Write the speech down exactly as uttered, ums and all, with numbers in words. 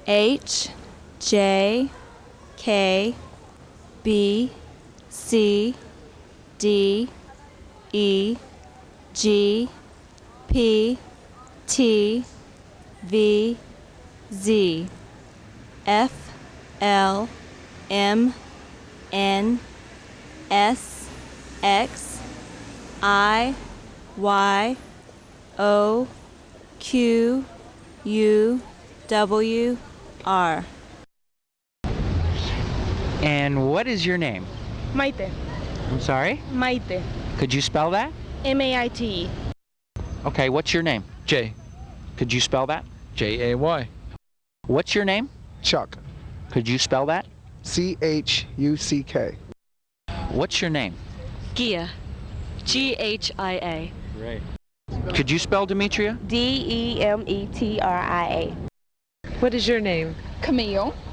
H J K B C D E G P T V Z F L M N S X I Y O Q U W R. And what is your name? Maite. I'm sorry? Maite. Could you spell that? M A I T E. Okay, what's your name? Jay. Could you spell that? J A Y. What's your name? Chuck. Could you spell that? C H U C K. What's your name? Gia. G H I A. Great. Could you spell Demetria? D E M E T R I A. What is your name? Camille.